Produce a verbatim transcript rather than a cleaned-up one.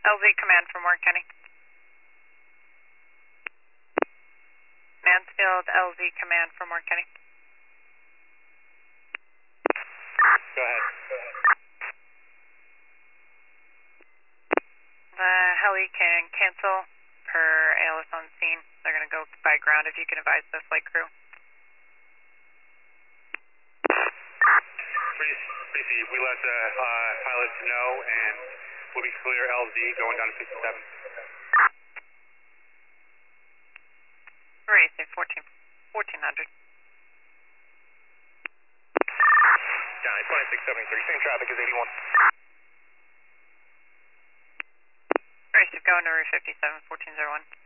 L Z Command from Warren County. Mansfield, L Z Command from Warren County. Go ahead. The heli can cancel per A L S on scene. They're going to go by ground if you can advise the flight crew. Tracy, we let the uh, pilots know and we'll be clear L Z going down to fifty-seven. Race fourteen, fourteen hundred. County twenty-six seventy-three, same traffic as eighty-one. Race going to Route fifty-seven, fourteen oh one.